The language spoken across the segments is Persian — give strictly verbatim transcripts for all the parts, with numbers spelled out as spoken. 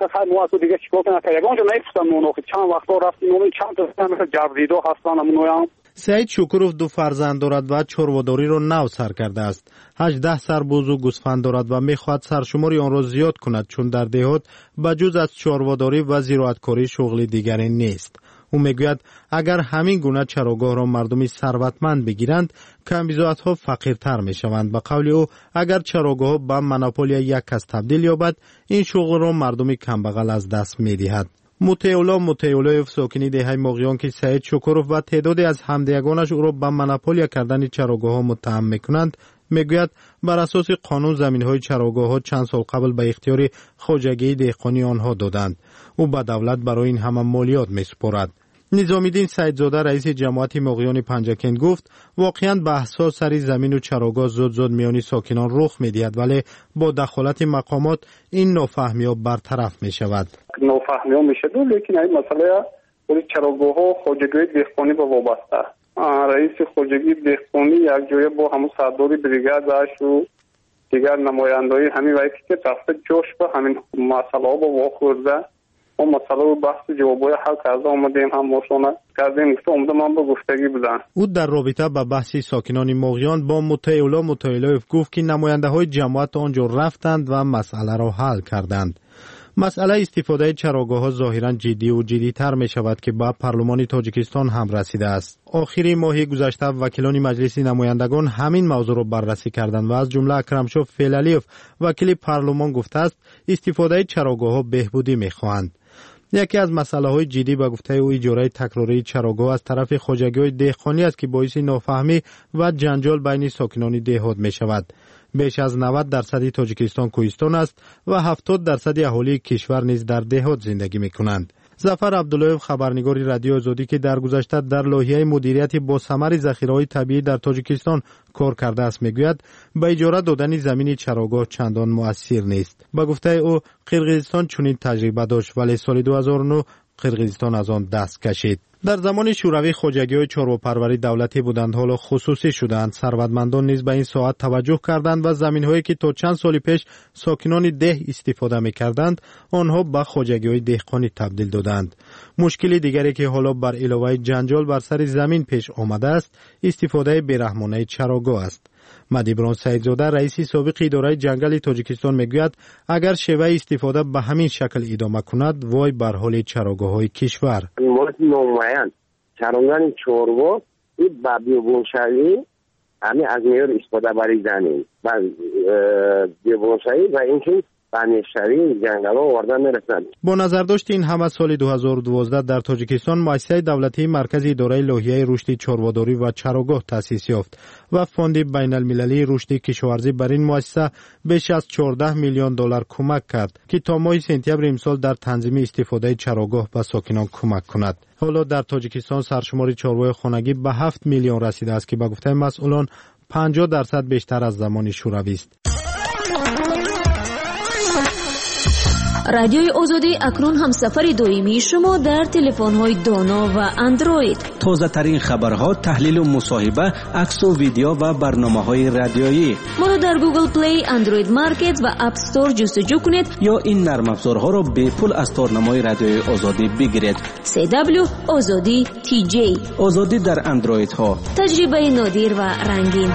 که خیلی موضوع دیگه چیکار کنه که یگانجا نمی‌فهمم اون وقت چند وقت رفتیم اون چند تا مثل جبریدو هستن همونوام. سعید شکروف دو فرزند دارد و چرواداری را نو سر کرده است. هجده سربوز و گوسفند دارد و می‌خواهد سرشماری آن را زیاد کند چون در دهات بجز از چرواداری و زراعتکاری شغل دیگری نیست. او میگوید اگر همین گونه چراگاه را مردمی ثروتمند بگیرند کمبیزات‌ها فقیرتر میشوند. به قول او اگر چراگاه به مونوپولی یک کس تبدیل یابد این شغل را مردمی کمبغل از دست می‌دهد. متعالی متعالیف ساکنی دهه مغیان که سعید شکروف و تعدادی از همدیگانش او را به مونوپولی کردن چراگاه‌ها متهم می‌کنند میگوید بر اساس قانون زمین‌های چراگاه‌ها چند سال قبل به اختیار خواجگی دهقانی آنها دادند. او به دولت برای این همه مالیات می‌سپارد. نظامی‌دین سیدزاده رئیس جماعت مغیان پنجکند گفت واقعاً بحث‌ها سر زمین و چراگاه زود زود میان ساکنان رخ می‌دهد ولی با دخالت مقامات این نافهمی‌ها برطرف می‌شود. نافهمی‌ها می‌شد لیکن این مسئله ولی چراگاه‌ها خواجگی دهقانی به وابسته. رئیس خواجگی دهقانی یک جای با همون سرداری بریگاد و دیگر نماینده‌های همین وقتی که رفته جوش به همین مسئله با واخورده اون مسئله رو بحث جوابای حل کرده آمدیم هم مشونه کردیم گفته اومده من با گفتگی بودن. او در رابطه با بحث ساکنان مغیان با متعالی متعالیف گفت که نماینده های جماعت آنجا رفتند و مسئله را حل کردند. مسئله استفاده چراگاه ها ظاهرا جدی و جدی تر می شود که با پارلمان تاجیکستان هم رسیده است. آخری ماه گذشته وکیلان مجلس نمایندگان همین موضوع را بررسی کردند و از جمله اکرمشاه فیلالیف وکیل پارلمان گفته است استفاده چراگاه ها بهبودی می خواهند. یکی از مسئله های جدی به گفته او اجاره تکراری چراگاه از طرف خواجگی دهقانی است که باعث نافهمی و جنجال بین ساکنان دهات می شود. بیش از نود درصد تاجیکستان کوهستان است و هفتاد درصد اهالی کشور نیز در دهات زندگی می کنند. ظفر عبدالله خبرنگار رادیو آزادی که در گذشته در لایحه مدیریت با ثمر ذخیره‌های طبیعی در تاجیکستان کار کرده است میگوید به اجاره دادن زمین چراگاه چندان مؤثر نیست. با گفته او قرقیزستان چنین تجربه داشت ولی سال دو هزار و نه قرقیزستان از آن دست کشید. در زمان شوروی خواجگی‌های چارواپروری دولتی بودند حالا خصوصی شدند. ثروتمندان نیز به این ساعت توجه کردند و زمین‌هایی که تا چند سال پیش ساکنان ده استفاده می‌کردند آنها به خواجگی‌های دهقانی تبدیل دادند. مشکلی دیگری که حالا بر علاوه جنجال بر سر زمین پیش آمده است استفاده بی‌رحمانه چراگاه است. مدیبران سیدزاده رئیس سابق اداره جنگل تاجیکستان میگوید اگر شیوه استفاده به همین شکل ادامه کند وای بر حال چراگاه‌های کشور. مورد نمایان چراگاه چوروا این بیابونشایی همین از میار استفاده برای زمین و بیابونشایی و اینکه بنیشتری جنگل ها آوردن میرسند. با نظرداشت این همه سال دو هزار و دوازده در تاجیکستان مؤسسه دولتی مرکز اداره لایحه رشد چرواداری و چراگاه تأسیس یافت و فاند بین المللی رشد کشاورزی بر این مؤسسه بیش از چهارده میلیون دلار کمک کرد که تا ماه سپتامبر امسال در تنظیم استفاده چراگاه به ساکنان کمک کند. حالا در تاجیکستان سرشمار چاروای خانگی به هفت میلیون رسیده است که به گفته مسئولان پنجاه درصد بیشتر از زمان شوروی است. رادیوی آزادی اکنون هم سفر دائمی شما در تلفن‌های دانا و اندروید. تازه ترین خبرها، تحلیل و مصاحبه، عکس و ویدیو و برنامه‌های رادیویی. ما را در گوگل پلی، اندروید مارکت و اپ استور جستجو کنید یا این نرم افزارها را به پول از تارنمای رادیوی آزادی بگیرید. سی دبلیو آزادی تی جی. آزادی در اندروید ها. تجربه نادر و رنگین.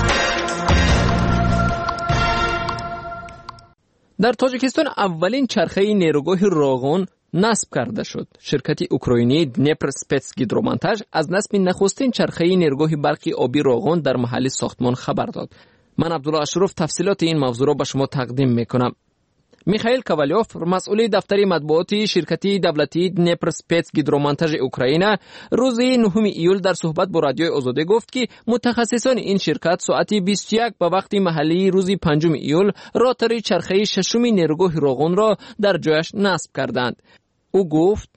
در تاجیکستان اولین چرخه نیروگاه راغون نصب کرده شد. شرکت اوکراینی دنیپر سپتس گیدرومونتاژ از نصب نخستین چرخه نیروگاه برقی آبی راغون در محل ساختمان خبر داد. من عبدالله اشرف تفصیلات این موضوع را به شما تقدیم میکنم. میخائیل کاوالیوف مسئول دفتر مطبوعاتی شرکت دولتی دنیپر سپتس گیدرومونتاژ اوکراین روز نهم ایول در صحبت با رادیوی آزادی گفت که متخصصان این شرکت ساعت بیست و یک به وقت محلی روز پنجم ایول راتر چرخه ششم نیروگاه راغون را در جایش نصب کردند. او گفت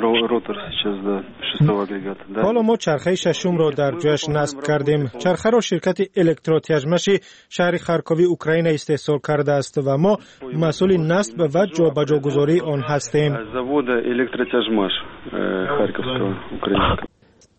حالا ما چرخه ششم را در جایش نصب کردیم. چرخه را شرکت الکتروتیاژمش شهر خارکوی اوکراین استحصال کرده است و ما مسئول نصب و جابجاگذاری آن هستیم.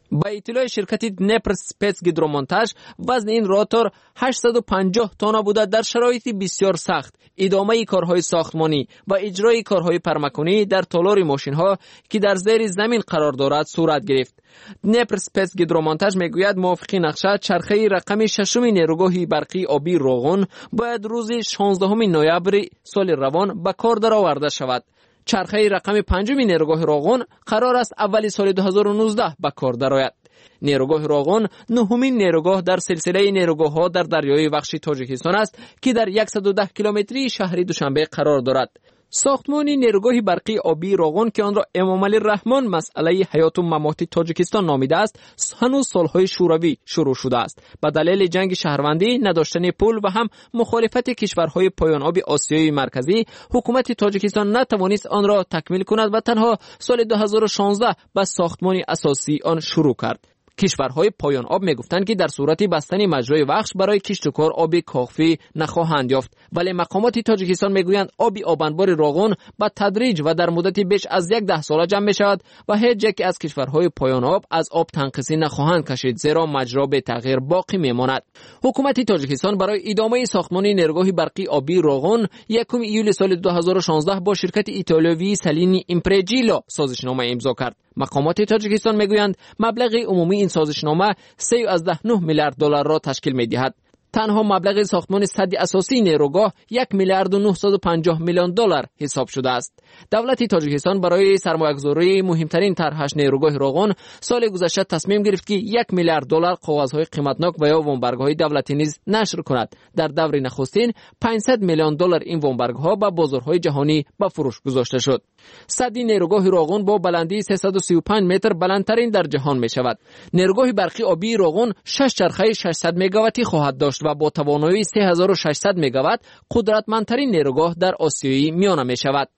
با اطلاع شرکت دنپر سپتس گیدرومونتاژ وزن این روتور هشتصد و پنجاه تن بوده. در شرایط بسیار سخت ادامه کارهای ساختمانی و اجرای کارهای پرمکانی در تالار ماشین‌ها که در زیر زمین قرار دارد صورت گرفت. دنپر سپتس گیدرومونتاژ میگوید موافق نقشه چرخه رقم ششم نیروگاه برقی آبی روغن باید روز شانزدهم نوامبر سال روان به کار درآورده شود. چرخه رقم پنجم نیروگاه روغن قرار است اول سال دو هزار و نوزده به کار درآید. نیروگاه روغن نهمین نیروگاه در سلسله نیروگاه‌ها در دریای وخش تاجیکستان است که در صد و ده کیلومتری شهر دوشنبه قرار دارد. ساختمان نیروگاه برقی آبی روغن که آن را امامعلی رحمان مسئله حیات و ممات تاجیکستان نامیده است، هنوز سالهای شوروی شروع شده است. به دلیل جنگ شهروندی، نداشتن پول و هم مخالفت کشورهای پایان آب آسیای مرکزی، حکومت تاجیکستان نتوانست آن را تکمیل کند و تنها سال دو هزار و شانزده به ساختمان اساسی آن شروع کرد. کشورهای پایان آب میگفتند که در صورت بستن مجرای وخش برای کشت و کار آب کافی نخواهند یافت، ولی مقامات تاجیکستان میگویند آب آبانبار روغن به تدریج و در مدت بیش از یک ده ساله جمع می شود و هیچ یک از کشورهای پایان آب از آب تنقیصی نخواهند کشید، زیرا مجرا به تغییر باقی میماند. حکومت تاجیکستان برای ادامه ساختمان نیروگاه برقی آبی روغن یکم ایول سال دو هزار و شانزده با شرکت ایتالیایی سالینی ایمپرجیلا سازشنامه امضا کرد. مقامات تاجیکستان میگویند مبلغ عمومی این سازشنامه سه و نه میلیارد دلار را تشکیل می‌دهد. تنها مبلغ ساختمان سد اساسی نیروگاه یک میلیارد و نهصد و پنجاه میلیون دلار حساب شده است. دولت تاجیکستان برای سرمایه‌گذاری مهمترین طرحش نیروگاه روغن سال گذشته تصمیم گرفت که یک میلیارد دلار کاغذهای قیمتناک و یا وامبرگ‌های دولتی نیز نشر کند. در دور نخستین پانصد میلیون دلار این وامبرگ‌ها به بازارهای جهانی به فروش گذاشته شد. سد نیروگاه روغن با بلندی سیصد و سی و پنج متر بلندترین در جهان می شود. نیروگاه برقی آبی روغن شش چرخه ششصد مگاوتی خواهد داشت و با توانایی سه هزار و ششصد مگاوات قدرتمندترین نیروگاه در آسیایی میانه می شود.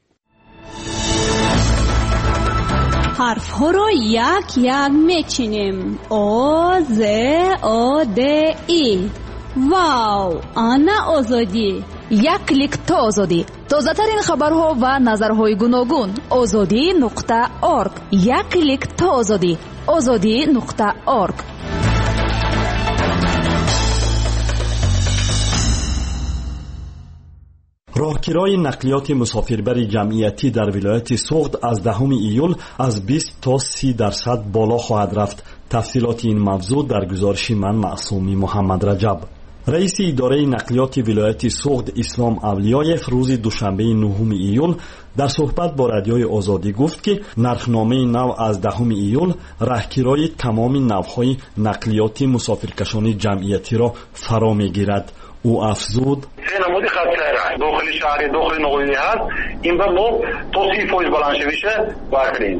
حرف ها را یک یک میچینیم. آ ز آ د ای. واو، آنا آزادی. یک کلیک تا آزادی. تازه ترین خبرها و نظرهای گوناگون. آزادی نقطه اورگ. یک کلیک تا آزادی. آزادی نقطه اورگ. راهگیرای نقلیات مسافربری جمعیتی در ولایت سوغد از دهم ایول از بیست تا سی درصد بالا خواهد رفت. تفصیلات این موضوع در گزارش من معصومی محمد رجب. رئیس اداره نقلیات ولایت سوغد اسلام اولیایف روز دوشنبه نهم ایول در صحبت با رادیوی آزادی گفت که نرخنامه نو از دهم ایول راهگیرای تمام نوع‌های نقلیات مسافرکشانی جمعیتی را فرا می‌گیرد. او افزود سه نمودی خط سیر داخل شهری داخل نقلی هست این بر ما تا سی فویز بلند شویشه برکرین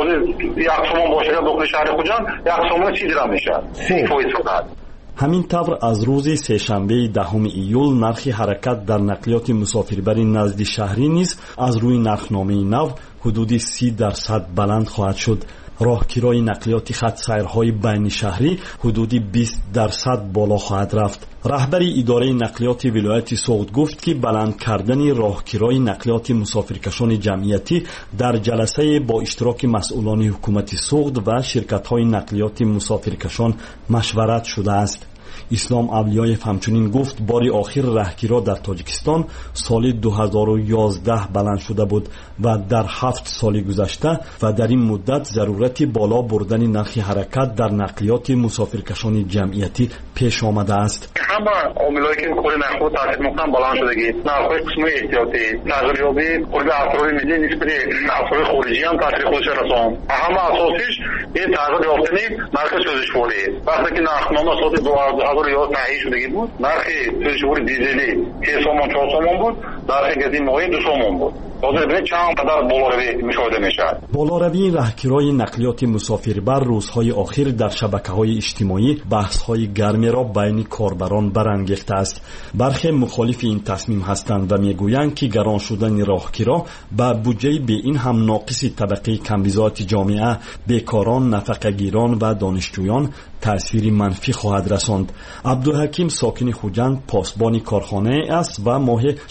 یک تومان باشه داخل شهر خوجان یک تومان سی درم میشه سی فویز فقط. همین طور از روز سه‌شنبه دهم ایول نرخ حرکت در نقلیات مسافربری نزد شهری نیز از روی نرخنامه نو حدود سی درصد بلند خواهد شد. راهگیرای نقلیات خط سیرهای بین شهری حدود بیست درصد بالا خواهد رفت. رهبر اداره نقلیات ولایت سوغد گفت که بلند کردن راهگیرای نقلیات مسافرکشان جمعیتی در جلسه با اشتراک مسئولان حکومت سوغد و شرکت‌های نقلیات مسافرکشان مشورت شده است. اسلام اولیایف همچنین گفت باری آخر راهگیرها در تاجیکستان سال دو هزار و یازده بلند شده بود و در هفت سال گذشته و در این مدت ضرورت بالا بردن نرخ حرکت در نقلیات مسافرکشان جمعیتی پیش آمده است. همه عاملایی که کار نرخ تاثیر میکنن بلند شدگی، نرخ قسم احتیاطی، تغییریابی قرب افراد ملی نسبت افراد خارجی هم تاثیر خودش رساند. همه اساسیش این تغییر یافتنی نرخ سوزشواری. وقتی که نرخنامه سال دو هزار و یازده تایید شدگی بود، نرخ سوزشواری دیزلی سه سومان چهار سومان بود، نرخ گازی مایع دو سومان بود. حاضر ببینید چند قدر بالاروی مشاهده میشه. بالاروی راهگیرای نقلیات مسافربر روزهای آخر در شبکه‌های اجتماعی بحث‌های گرمی را بین کاربران برانگیخته است. برخی مخالف این تصمیم هستند و میگویند که گران شدن راهگیرها به بودجه به این هم ناقص طبقه کمبزاعت جامعه، بیکاران، نفقه‌گیران و دانشجویان تأثیر منفی خواهد رساند. عبدالحکیم ساکن خوجند پاسبان کارخانه است و ماه چهارصد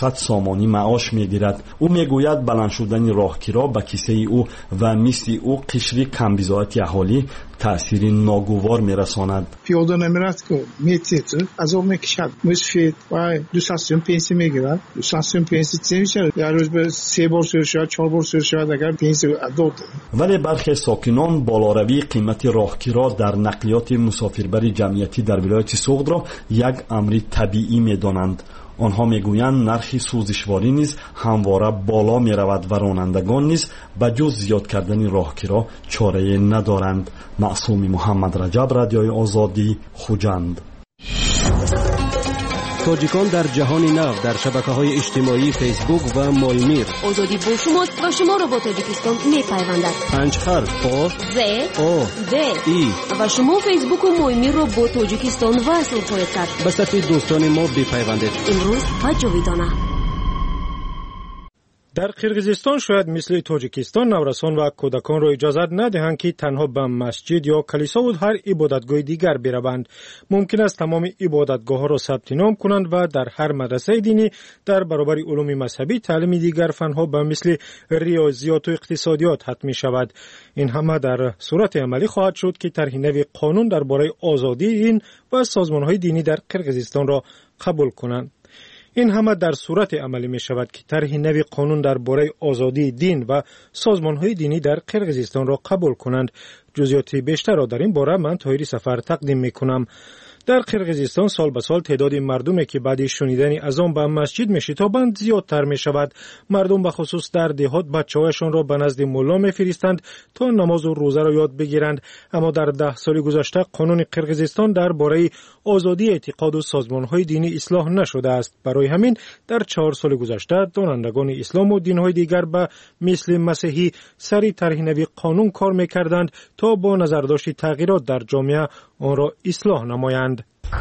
ششصد سامانی معاش میگیرد. او میگوید بلند شدن راهگیرا به کیسه او و مثل او قشری کمبزاعت اهالی تأثیر ناگوار میرساند. پیاده نمیرد که میتیتر از اون میکشد مسفید و دو ساسیون پنسی میگیرد. دو ساسیون پنسی چه میشه؟ یه روز به سه بار سر شود چهار بار سر شود اگر پنسی داد. ولی برخی ساکنان بالاروی قیمت راهگیرا در نقلیات مسافربری جمعیتی در ولایت سوغد را یک امر طبیعی میدانند. آنها میگویند نرخ سوزشواری نیز همواره بالا میرود و رانندگان نیز به جز زیاد کردن راهگیرا چاره ندارند. معصوم محمد رجب، رادیوی آزادی، خوجند. تاجیکان در جهان نو در شبکه‌های اجتماعی فیسبوک و مالمیر. آزادی با شماست و شما را با تاجیکستان می‌پیوندد. پنج حرف آ ز آ د ای و شما فیسبوک و مالمیر را با تاجیکستان وصل خواهید کرد. به صفحه دوستان ما بپیوندید. امروز و جاویدانه. در قرقیزستان شاید مثل تاجیکستان نورسان و کودکان را اجازت ندهند که تنها به مسجد یا کلیسا و هر عبادتگاه دیگر بروند. ممکن است تمام عبادتگاه ها را ثبت نام کنند و در هر مدرسه دینی در برابر علوم مذهبی تعلیم دیگر فنها به مثل ریاضیات و اقتصادیات حتمی شود. این همه در صورت عملی خواهد شد که طرح نوی قانون درباره آزادی دین و سازمان‌های دینی در قرقیزستان را قبول کنند. این همه در صورت عملی می شود که طرح نوی قانون درباره آزادی دین و سازمان‌های دینی در قرقیزستان را قبول کنند. جزئیات بیشتر را در این باره من طاهری سفر تقدیم می کنم. در قرقیزستان سال به سال تعداد مردمی که بعد شنیدن اذان به مسجد میشتابند زیادتر می شود. مردم به خصوص در دهات بچه‌هایشان را به نزد ملا میفرستند تا نماز و روزه را یاد بگیرند. اما در ده سال گذشته قانون قرقیزستان درباره آزادی اعتقاد و سازمان‌های دینی اصلاح نشده است. برای همین در چهار سال گذشته دانندگان اسلام و دین‌های دیگر به مثل مسیحی سری طرح نوی قانون کار می‌کردند تا با نظرداشت تغییرات در جامعه آن را اصلاح نمایند.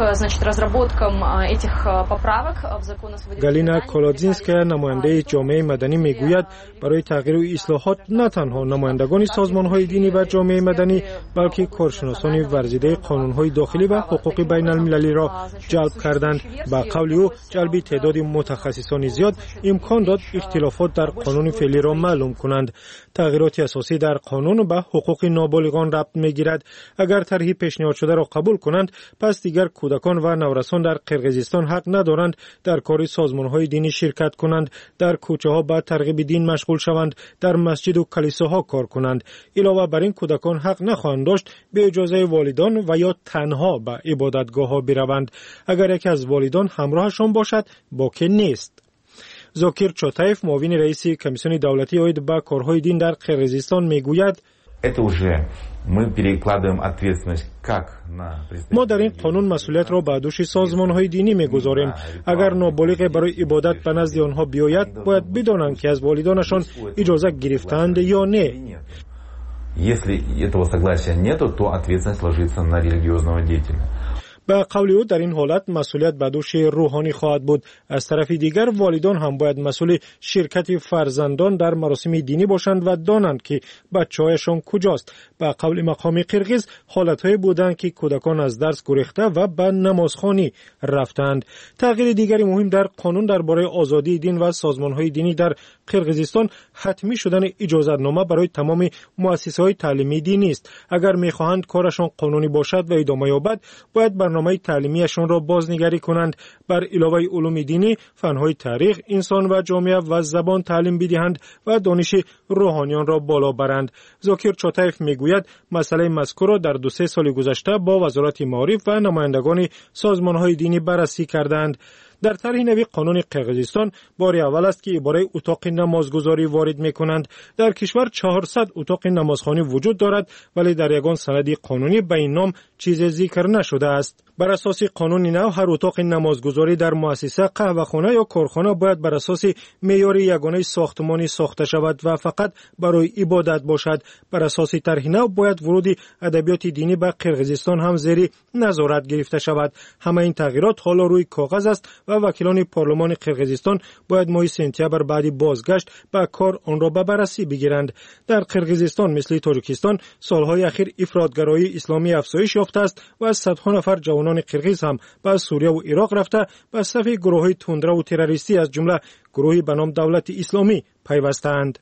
گالینا کولادزینسکا نماینده جامعه مدنی میگوید برای تغییر و اصلاحات نه تنها نمایندگان سازمان‌های دینی و جامعه مدنی بلکه کارشناسان ورزیده قانون‌های داخلی و حقوق بین المللی را جلب کردند. با قول او جلب تعداد متخصصان زیاد امکان داد اختلافات در قانون فعلی را معلوم کنند. تغییرات اساسی در قانون به حقوق نابالغان ربط می‌گیرد. اگر طرح پیشنهاد شده را قبول کنند پس دیگر کودکان و نورسان در قرقیزستان حق ندارند در کار سازمان‌های دینی شرکت کنند، در کوچه‌ها به ترغیب دین مشغول شوند، در مسجد و کلیساها کار کنند. علاوه بر این کودکان حق نخواهند داشت به اجازه والدان و یا تنها به عبادتگاه‌ها بروند. اگر یکی از والدان همراهشان باشد باکی نیست. زاکیر چاتایف معاون رئیس کمیسیون دولتی عاید به کارهای دین در قرقیزستان میگوید ما در این قانون مسئولیت را به دوش سازمان‌های دینی می‌گذاریم. اگر نابالغ برای عبادت به نزد آنها بیاید باید بدانند که از والدانشان اجازه گرفتند یا نه. Если этого согласия нету, то ответственность ложится на религиозного деятеля. به قول او در این حالت مسئولیت به دوش روحانی خواهد بود. از طرف دیگر والدان هم باید مسئول شرکت فرزندان در مراسم دینی باشند و دانند که بچه‌هایشان کجاست. به قول مقام قرقیز حالت‌های بودند که کودکان از درس گریخته و به نمازخوانی رفتند. تغییر دیگری مهم در قانون درباره آزادی دین و سازمان‌های دینی در قرقیزستان حتمی شدن اجازه‌نامه برای تمام مؤسسه‌های تعلیمی دینی است. اگر می‌خواهند کارشان قانونی باشد و ادامه یابد باید برنامه تعلیمیشان را بازنگری کنند. بر علاوه علوم دینی، فنهای تاریخ، انسان و جامعه و زبان تعلیم بدهند و دانش روحانیان را بالا برند. زاکیر چاتایف میگوید مسئله مذکور را در دو سه سال گذشته با وزارت معارف و نمایندگان سازمانهای دینی بررسی کردند. در طرح نوی قانون قرقیزستان بار اول است که عباره اتاق نمازگذاری وارد می‌کنند. در کشور چهارصد اتاق نمازخوانی وجود دارد ولی در یگان سند قانونی به این نام چیزی ذکر نشده است. بر اساس قانون نو هر اتاق نمازگذاری در مؤسسه، قهوه‌خانه یا کارخانه باید بر اساس معیار یگانه ساختمانی ساخته شود و فقط برای عبادت باشد. بر اساس طرح نو باید ورود ادبیات دینی به قرقیزستان هم زیر نظارت گرفته شود. همه این تغییرات حالا روی کاغذ است و وکیلان پارلمان قرقیزستان باید ماه سپتامبر بعد بازگشت به کار آن را به بررسی بگیرند. در قرقیزستان مثل تاجیکستان سالهای اخیر افراطگرایی اسلامی افزایش یافته است و صدها نفر جوان مهمانان قرقیز هم به سوریه و عراق رفته به صف گروه‌های تندرو و تروریستی از جمله گروهی به نام دولت اسلامی پیوستند.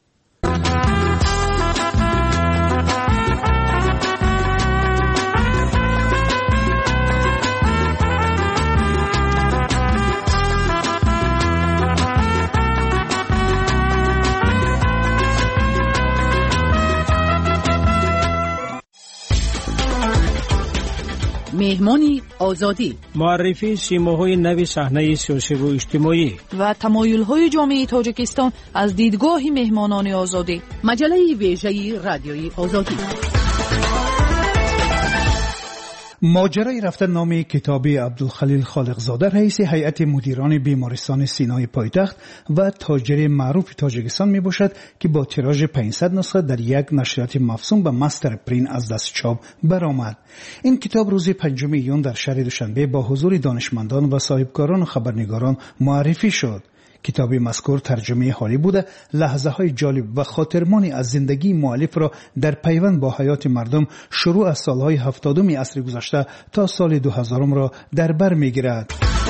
مهمانی آزادی، معرفی سیماهای نوی صحنه سیاسی و اجتماعی و تمایل‌های جامعه تاجیکستان از دیدگاه مهمانان آزادی. مجله ویژه رادیویی آزادی. ماجرای رفتن نام کتابی عبدالخلیل خالقزاده رئیس هیئت مدیران بیمارستان سینای پایتخت و تاجر معروف تاجیکستان می باشد که با تیراژ پانصد نسخه در یک نشریات مفصول به مستر پرین از دست چاپ برآمد. این کتاب روز پنجم ایون در شهر دوشنبه با حضور دانشمندان و صاحبکاران و خبرنگاران معرفی شد. کتاب مذکور ترجمه حالی بوده، لحظه های جالب و خاطرمانی از زندگی مؤلف را در پیوند با حیات مردم شروع از سالهای هفتادم عصر گذشته تا سال دو هزارم را در بر میگیرد.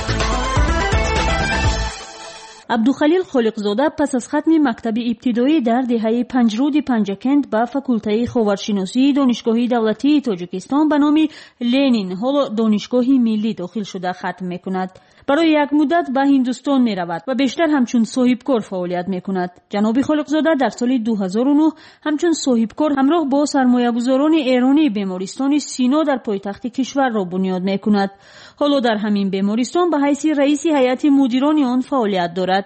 عبدالخلیل خالقزاده پس از ختم مکتب ابتدایی در دهه پنجرود پنجکند به فاکولته خاورشناسی دانشگاه دولتی تاجیکستان به نام لنین حالا دانشگاه ملی داخل شده ختم میکند. برای یک مدت به هندوستان می رود و بیشتر همچون صاحبکار فعالیت می کند. جناب خالقزاده در سال دو هزار و نه همچون صاحبکار همراه با سرمایه‌گذاران ایرانی بیمارستان سینا در پایتخت کشور را بنیاد می کند. حالا در همین بیمارستان به حیث رئیس هیئت مدیران آن فعالیت دارد.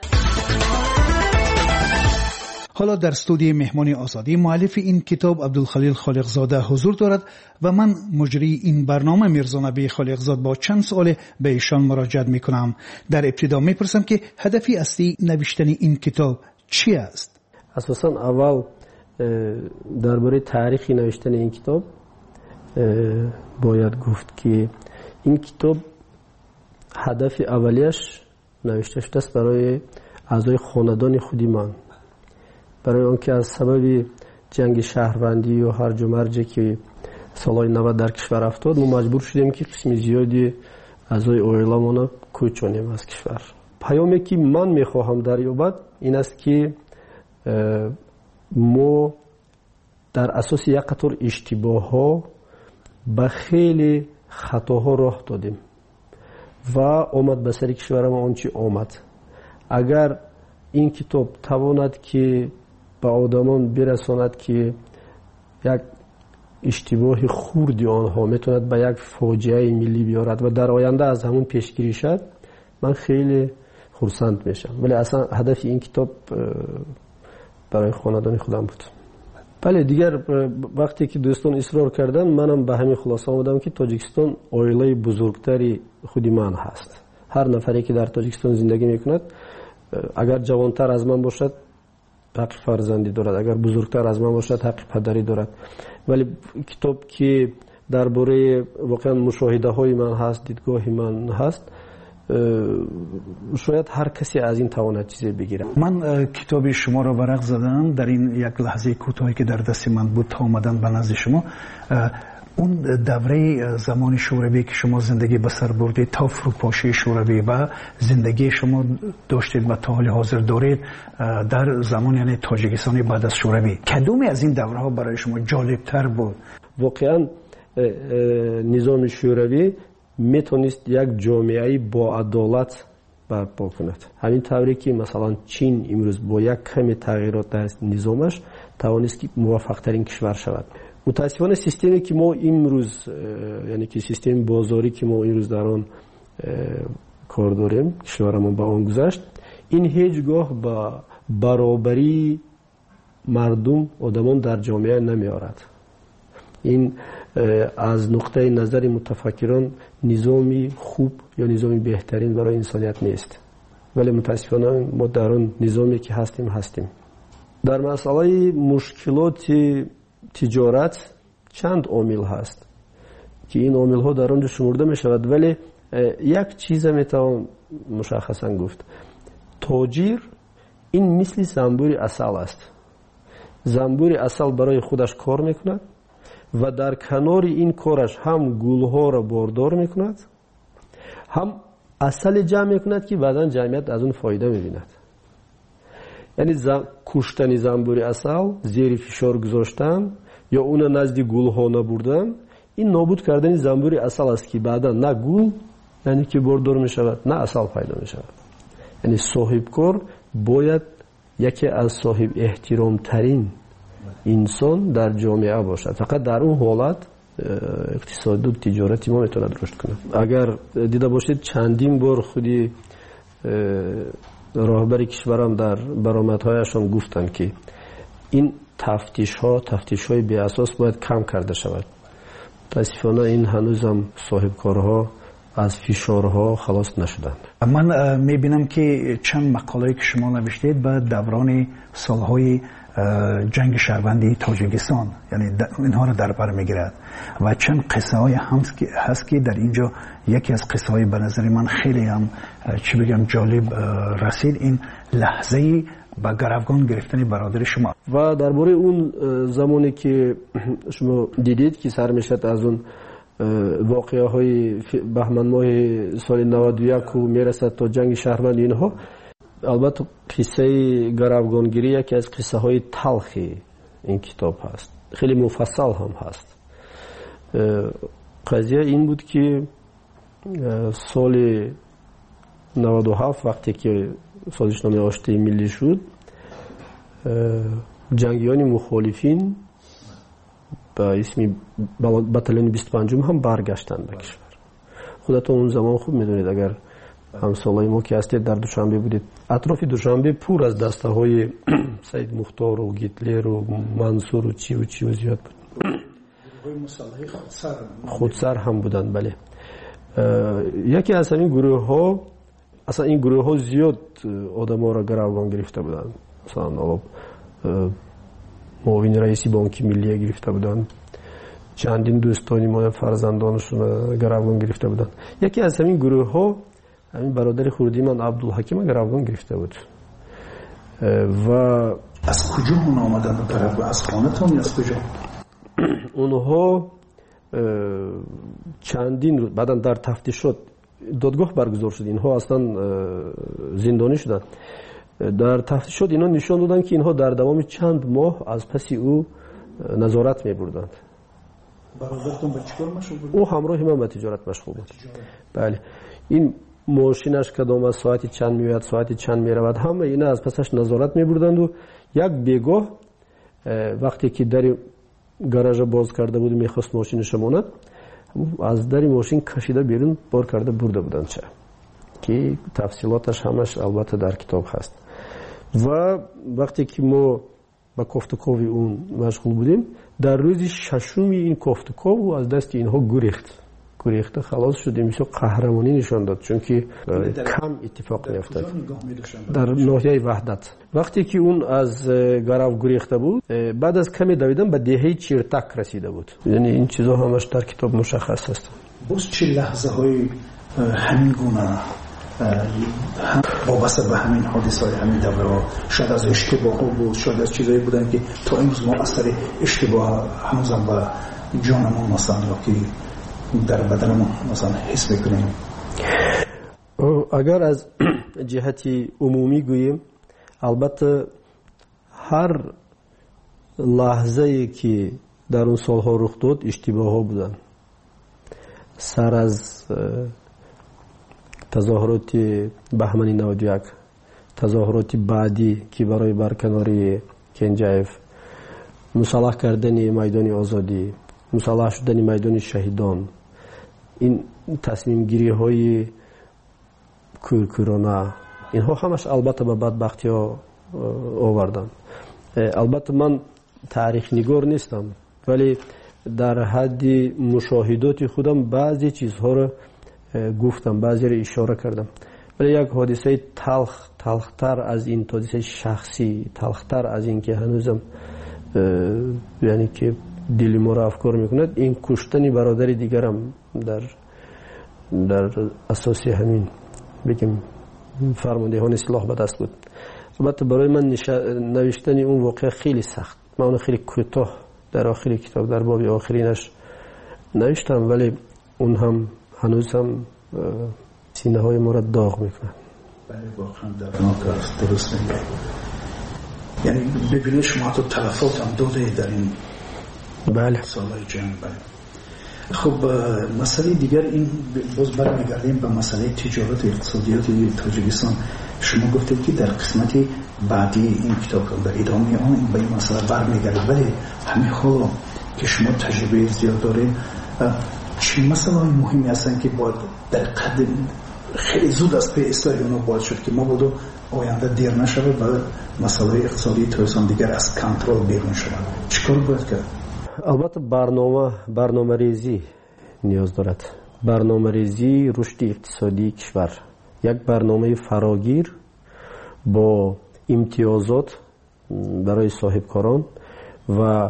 حالا در استودیوی مهمانی آزادی مؤلف این کتاب عبدالخلیل خالقزاده حضور دارد و من مجری این برنامه میرزا نبی خالقزاده با چند سوال به ایشان مراجعه میکنم. در ابتدا میپرسم که هدف اصلی نوشتن این کتاب چی است؟ اساساً اول درباره تاریخ نوشتن این کتاب باید گفت که این کتاب هدف اولیش نوشته شده است برای اعضای خاندان خودی من، برای آنکه از سبب جنگ شهروندی و هرج و مرجی که سالهای نود در کشور افتاد ما مجبور شدیم که قسم زیادی اعضای عائله‌مان کوچانیم از کشور. پیامی که من میخواهم دریابد این است که ما در اساس یک قطار اشتباه ها به خیلی خطاها راه دادیم و آمد به سر کشور ما آنچه آمد. اگر این کتاب تواند که به آدمان برساند که یک اشتباه خوردی آنها میتوند به یک فاجعه ملی بیارد و در آینده از همون پیشگیری شد، من خیلی خرسند میشم. ولی اصلا هدف این کتاب برای خاندان خودم بود. بله دیگر وقتی که دوستان اصرار کردن منم به همین خلاصه آمدم که تاجیکستان عائله بزرگتری خودی من هست. هر نفری که در تاجیکستان زندگی میکند اگر جوانتر از من باشد حق فرزندی دارد، اگر بزرگتر از من باشد حق پدری دارد. ولی کتاب که درباره واقعا مشاهده های من هست، دیدگاه من هست، شاید هر کسی از این تواند چیزی بگیره. من کتاب شما را ورق زدم در این یک لحظه کوتاهی که در دست من بود تا آمدن به نزد شما. اون دوره زمان شوروی که شما زندگی به سر بردید تا فروپاشی شوروی و زندگی شما داشتید و تا حال حاضر دارید در زمان یعنی تاجیکستان بعد از شوروی، کدومی از این دوره ها برای شما جالب تر بود؟ واقعا نظام شوروی میتونست یک جامعه با عدالت برپا کند. همین طوری که مثلا چین امروز با یک کمی تغییرات در نظامش توانست که موفق ترین کشور شود. متاسفانه سیستمی که ما امروز یعنی که سیستم بازاری که ما امروز در آن کار داریم، کشورمون با آن گذشت، این هیچگاه با برابری مردم آدمان در جامعه نمیارد. این از نقطه نظر متفکران نظامی خوب یا نظامی بهترین برای انسانیت نیست. ولی متاسفانه ما در آن نظامی که هستیم هستیم. در مسئله مشکلات تجارت چند عامل هست که این عامل ها در آنجا شمرده می شود، ولی یک چیز می توان مشخصا گفت. تاجر این مثل زنبور عسل است. زنبور عسل برای خودش کار می کند و در کنار این کارش هم گل ها را باردار می کند هم اصل جمع میکند که بعدا جمعیت از اون فایده میبیند. یعنی زم... کشتن زنبور اصل، زیر فشار گذاشتن یا اون نزد گل ها نبردن، این نابود کردن زنبور اصل است که بعدا نه گل یعنی که باردار میشود نه اصل پیدا میشود. یعنی صاحبکار باید یکی از صاحب احترام ترین انسان در جامعه باشد. فقط در اون حالت اقتصاد و تجارتی ما میتونه رشد کنه. اگر دیده باشید چندین بار خودی راهبر کشورم در برآمدهایشان گفتن که این تفتیش ها تفتیش های بی اساس باید کم کرده شود. متاسفانه این هنوزم صاحبکارها از فشارها خلاص نشدند. من میبینم که چند مقاله که شما نوشتید به دوران سالهای جنگ شهروندی تاجیکستان، یعنی اینها رو در بر میگیرد و چند قصه های هم هست که در اینجا یکی از قصه های به نظر من خیلی هم چی بگم جالب رسید، این لحظه با گروگان گرفتن برادر شما. و درباره اون زمانی که شما دیدید که سر میشد از اون واقعه های بهمن ماه سال نود و یک و میرسد تا جنگ شهروندی، اینها البته قصه گروگانگیری یکی از قصه های تلخی این کتاب هست، خیلی مفصل هم هست. قضیه این بود که سال نود و هفت وقتی که سازشنامه آشتی ملی شد، جنگیان مخالفین با اسم باتالون بیست و پنج هم برگشتند به کشور. خودتون اون زمان خوب میدونید، اگر همسالای ما که هستید در دوشنبه بودید، اطراف دوشنبه پر از دسته های سید مختار و گیتلر و منصور و چی و چی و زیاد بود. خودسر هم بودن. بله. یکی از این گروه ها، اصلا این گروه ها زیاد آدم ها را گروگان گرفته بودن. مثلا معاون رئیس بانک ملی گرفته بودن، چندین دوستانی ما فرزندانشون گروگان گرفته بودن. یکی از همین گروه ها همین برادر خردی من عبدالحکیم گروگان گرفته بود. و از کجا اون آمدن گروگان؟ از خانه‌تون یا از کجا؟ اونها چندین روز بعدن در تفتیشات دادگاه برگزار شد، اینها اصلا زندانی شدن. در تفتیشات اینا نشان دادن که اینها در دوام چند ماه از پس او نظارت می بردند. برادرتون به چیکار مشغول بود؟ او همراه من به تجارت مشغول بود. بله. این ماشینش کدام از ساعتی چند میاد ساعتی چند میرود، همه اینا از پسش نظارت می بردند. و یک بیگاه وقتی که در گاراژ باز کرده بود میخواست ماشینش بماند، از در ماشین کشیده بیرون بار کرده برده بودن چه که تفصیلاتش همش البته در کتاب هست. و وقتی که ما با کوفتکوی اون مشغول بودیم، در روز ششمی این کوفتکو از دست اینها گریخت گریخته خلاص شدیم. میشه قهرمانی نشان داد، چون که کم اتفاق میافتاد در ناحیه وحدت. وقتی که اون از گرو گریخته بود، بعد از کمی دویدن به دهه چیرتک رسیده بود. یعنی این چیزا همش در کتاب مشخص هست. باز چه لحظه های همین گونه وابسته به همین حادثه های همین دوره ها، شاید از اشتباه ها بود، شاید از چیزایی بودن که تا امروز ما اثر اشتباه هنوزم به جانمون مثلا که در بدنمون مثلا حس بکنیم. اگر از جهتی عمومی گوییم، البته هر لحظه‌ای که در اون سالها رخ داد اشتباه ها بودن. سر از تظاهرات بهمن نود و یک، تظاهرات بعدی که برای برکناری کنجایف، مسلح کردن میدان آزادی، مسلح شدن میدان شهیدان، این تصمیم گیری های کورکورانه، اینها همش البته به بدبختی ها آوردن. البته من تاریخ نگار نیستم، ولی در حد مشاهدات خودم بعضی چیزها را گفتم، بعضی را اشاره کردم. ولی یک حادثه تلخ تلختر از این، حادثه شخصی تلختر از این که هنوزم یعنی که دل ما را افکار میکند، این کشتن برادر دیگرم در در اساس همین بگیم فرماندهان سلاح به دست بود. البته برای من نوشتن اون واقعه خیلی سخت، من اون خیلی کوتاه در آخر کتاب در باب آخرینش نوشتم، ولی اون هم هنوز هم سینه های ما را داغ میکنه. بله واقعا دردناک است، درست میگه. یعنی ببینید شما تو تلفات هم داده در این بله سالهای جنگ. بله. خب مسئله دیگر این باز برمیگردیم به مسئله تجارت و اقتصادیات تاجیکستان. شما گفتید که در قسمت بعدی این کتاب در ادامه آن به این مسئله برمیگردید، ولی همین حالا که شما تجربه زیاد دارید چه مسئله های مهمی هستن که باید در قدم خیلی زود از پی اصلاح اونا باید شد که ما بودو آینده دیر نشود و مسئله اقتصادی تاجیکستان دیگر از کنترل بیرون شود؟ چیکار باید کرد؟ البته برنامه برنامه ریزی نیاز دارد. برنامه ریزی رشد اقتصادی کشور، یک برنامه فراگیر با امتیازات برای صاحبکاران و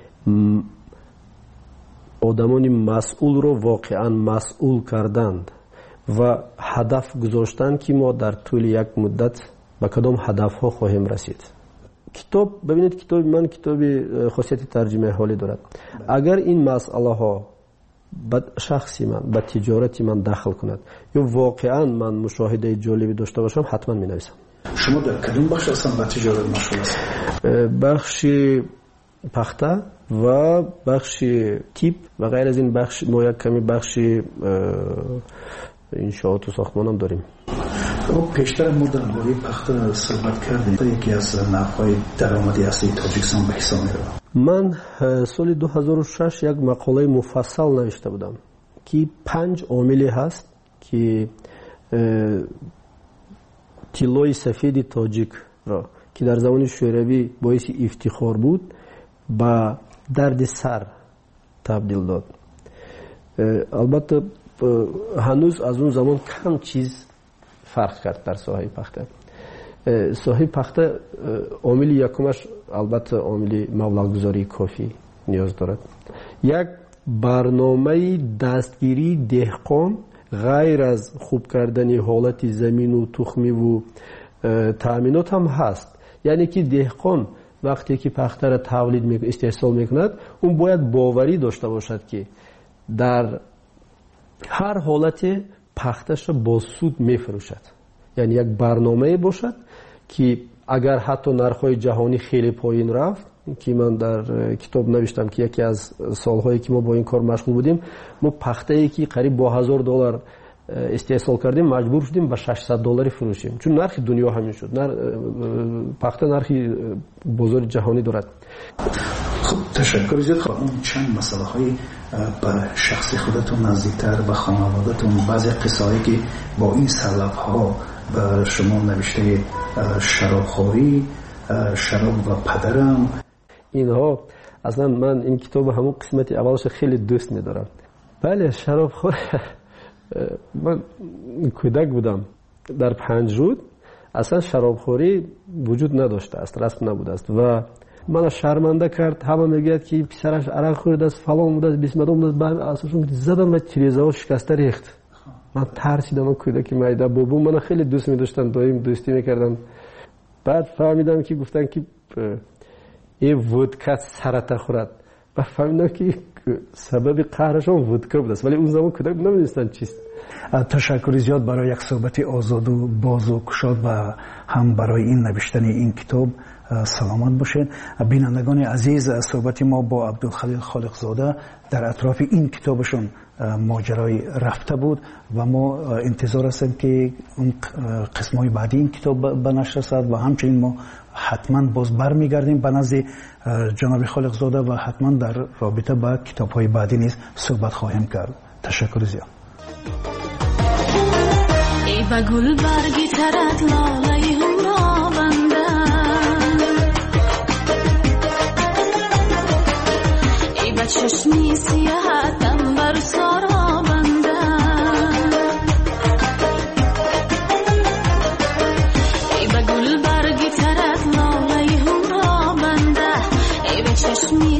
آدمان مسئول رو واقعا مسئول کردند و هدف گذاشتن که ما در طول یک مدت به کدام هدف ها خواهیم رسید. کتاب ببینید، کتاب من کتاب خاصیت ترجمه حالی دارد. اگر این مسئله ها به شخصی من به تجارتی من دخل کند یا واقعا من مشاهده جالبی داشته باشم حتما می نویسم. شما در کدوم بخش اصلا به تجارت مشغول هستید؟ بخش پخته و بخش تیپ و غیر از این بخش ما یک کمی بخش انشاءات و ساختمان هم داریم. خب پیشتر ما درباره پخته صحبت کردیم. یکی از نحوهای درآمدی اصلی تاجیکستان به حساب می‌رود. من سال دو هزار و شش یک مقاله مفصل نوشته بودم که پنج عاملی هست که طلای سفید تاجیک را که در زمان شوروی باعث افتخار بود به درد سر تبدیل داد. البته هنوز از اون زمان کم چیز فرق کرد در ساحه پخته. ساحه پخته عامل یکمش البته عامل مبلغ‌گذاری کافی نیاز دارد. یک برنامه دستگیری دهقان غیر از خوب کردن حالت زمین و تخمی و تأمینات هم هست. یعنی که دهقان وقتی که پخته را تولید میکند استحصال میکند اون باید باوری داشته باشد که در هر حالت پختش را با سود میفروشد. یعنی یک برنامه باشد که اگر حتی نرخ‌های جهانی خیلی پایین رفت، که من در کتاب نوشتم که یکی از سالهایی که ما با این کار مشغول بودیم ما پخته‌ای که قریب با هزار دلار استحصال کردیم مجبور شدیم به ششصد دلاری فروشیم، چون نرخ دنیا همین شد. نر... پخته نرخی بازار جهانی دارد. خب تشکر زیاد. خب اون چند مسئله های به شخص خودتون نزدیکتر به خانوادتون، بعضی قصه‌ای که با این سلب ها به شما نوشته شرابخوری، شراب و پدرم، اینها اصلا من این کتاب همون قسمت اولش خیلی دوست می‌دارم. بله شرابخور. من کودک بودم در پنجرود اصلا شرابخوری وجود نداشته است، رسم نبوده است و من شرمنده کرد. همه میگید که پسرش عرق خورده است، فلان بوده است، بیست بوده است. بعد اساسش زدم و تریزه شکسته ریخت. من ترسیدم. کودک میده بابا من خیلی دوست می‌داشتن، دایم دوستی می‌کردم. بعد فهمیدم که گفتن که این ودکا سرطان خورد و فهمیدم که سبب قهرشان ودکا بوده است، ولی اون زمان کودک نمی‌دونستن چیست. تشکر زیاد برای یک صحبت آزاد و باز و گشاد و هم برای این نوشتن این کتاب. سلامت باشید بینندگان عزیز. صحبت ما با عبدالخلیل خالقزاده در اطراف این کتابشون ماجرای رفته بود و ما انتظار هستیم که اون قسمای بعدی این کتاب به نشر رسد و همچنین ما حتما باز برمیگردیم به نزد جناب خالقزاده و حتما در رابطه با کتاب‌های بعدی نیز صحبت خواهیم کرد. تشکر زیاد. ای با گل برگی ترت لاله هم بنده، ای با چشمی سیاحتم بر سارا بنده، ای با گل برگی ترت لاله هم بنده، ای با چشمی